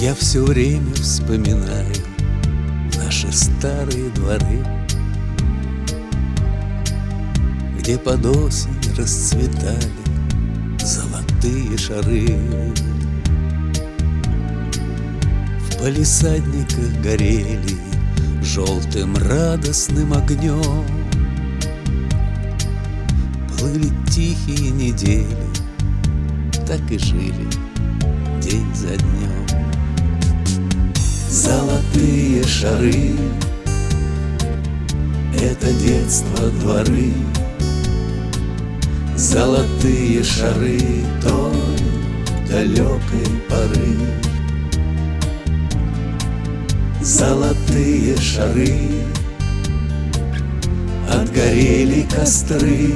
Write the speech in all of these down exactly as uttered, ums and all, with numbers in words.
Я все время вспоминаю наши старые дворы, где под осень расцветали золотые шары. В палисадниках горели желтым радостным огнем, плыли тихие недели, так и жили день за днем. Золотые шары — это детство, дворы, золотые шары той далекой поры. Золотые шары, отгорели костры,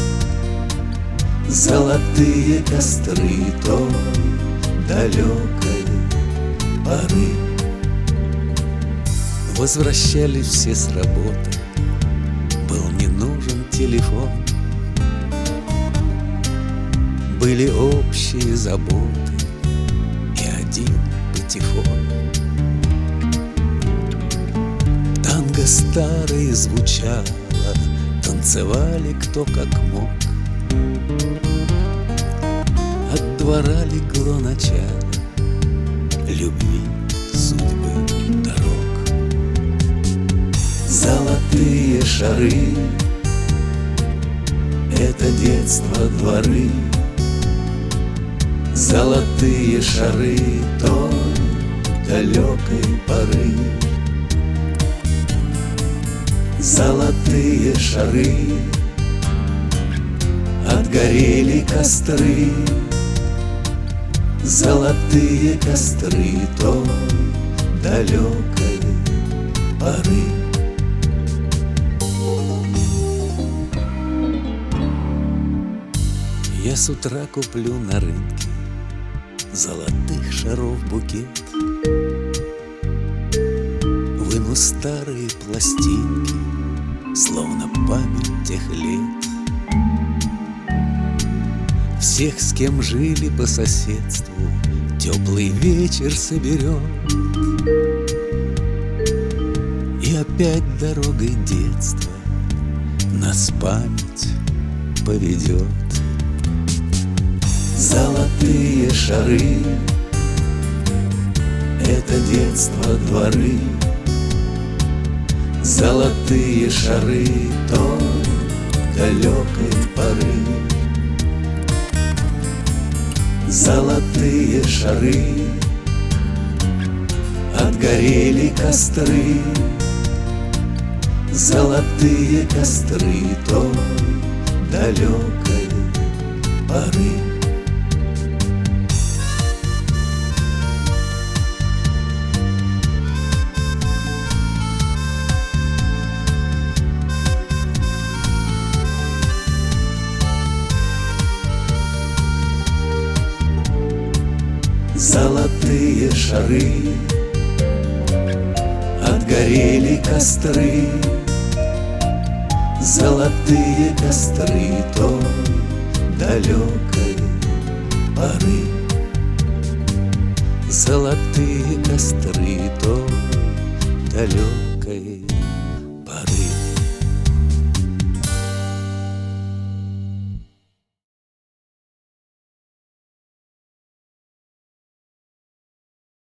золотые костры той далекой поры. Возвращались все с работы, был не нужен телефон, были общие заботы и один патефон. Танго старое звучало, танцевали кто как мог. От двора легло начало любви, судьбы, дорог. Золотые шары — это детство, дворы, золотые шары той далекой поры. Золотые шары, отгорели костры, золотые костры той далекой поры. Я с утра куплю на рынке золотых шаров букет, выну старые пластинки, словно память тех лет. Всех, с кем жили по соседству, теплый вечер соберет, и опять дорогой детства нас память поведет. Золотые шары — это детство, дворы, золотые шары той далекой поры. Золотые шары, отгорели костры, золотые костры той далекой поры. Золотые шары, отгорели костры, золотые костры той далекой поры. Золотые костры